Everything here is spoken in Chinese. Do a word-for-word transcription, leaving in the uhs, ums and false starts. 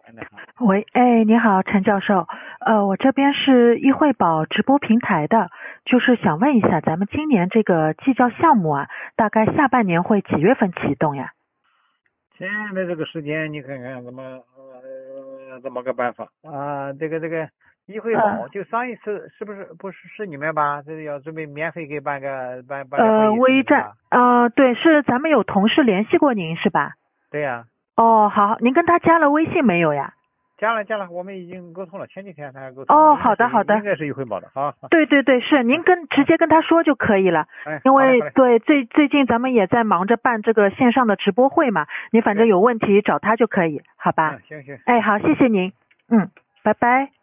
那好， 喂，哎，你好，陈教授，呃，我这边是易惠宝直播平台的，就是想问一下，咱们今年这个技教项目啊，大概下半年会几月份启动呀？ 现在这个时间你看看怎么呃怎么个办法啊？这个这个易惠呃宝就上一次是不是不是是你们吧？这要准备免费给办个办办个呃， 会议是你微站， 们吧？ 呃，对，是咱们有同事联系过您是吧？ 对呀、 哦，好，您跟他加了微信没有呀？ 加了加了，我们已经沟通了，前几天才沟通的， 哦， 应该好的，好的， 是应该是易惠宝的，好好， 对对对，是您跟直嗯接跟他说就可以了， 哎， 因好嘞好嘞， 为对最最近咱们也在忙着办这个线上的直播会嘛，你反正对， 有问题找他就可以，好吧？ 嗯行行哎， 行。 好，谢谢您，嗯，拜拜。